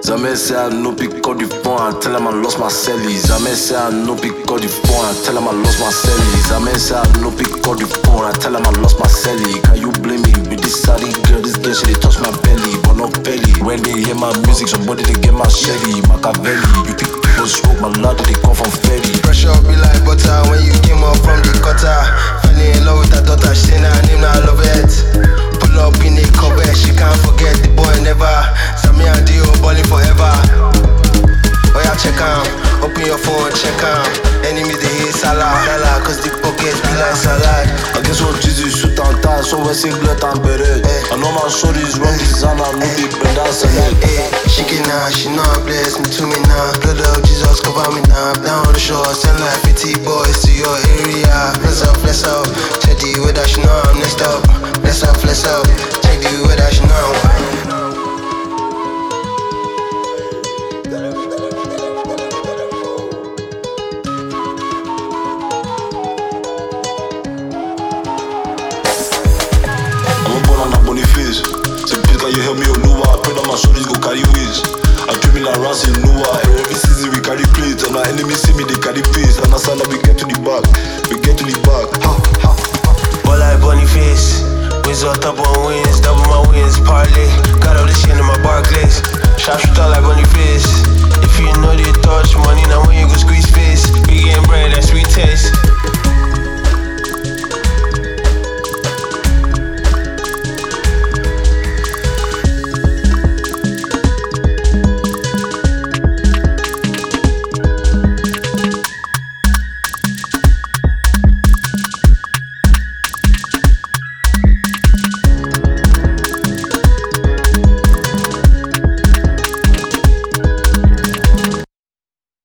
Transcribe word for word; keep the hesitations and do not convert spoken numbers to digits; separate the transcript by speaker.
Speaker 1: Jamais say I no pick up the phone and tell him I lost my cellies. Jamais say I no pick up the phone and tell him I lost my cellies. Jamais say I no pick up the phone and tell him I lost my celly. Can you blame me with this sorry girl? This girl she dey touch my belly, but not belly. When they hear my music, somebody they get my Shelly, Machiavelli. You pick people smoke, my lord they come from Ferry.
Speaker 2: Pressure be like butter when you came up from the gutter. Fell in love with her daughter, she say na her name na I love it. Pull up in a cover, she can't forget the boy never. Sammy and Dio balling forever. Oh yeah, check am, open your phone, check am. Enemies they hate Salah, Salah, cause the pockets be like salad.
Speaker 1: I guess what Jesus shoot and tie, so we singlet and beret. I know my shorties run designer, no big bend that's a net.
Speaker 2: Hey, she get now, she know bless me to me now. Blood of Jesus cover me now. Down the shore, send like fifty boys to your area. Bless up, bless up. Check the weather, she know I'm next up. Bless up, bless up. Check the weather, she know.
Speaker 1: Boniface, say please can you help me Oluwa? I pray that my shoulders go carry ways. I dream in a rats in Noah. Every season we carry plates, and our enemies see me they carry pace. And that's how we get to the back, we get to the back. Ha ha.
Speaker 2: Ball like Boniface, wins on top on wins, double my wins, parlay. Got all this shit in my Barclays. Sharp shooter like Boniface. If you know they touch money, now when you go squeeze face, we getting bread, that sweet taste.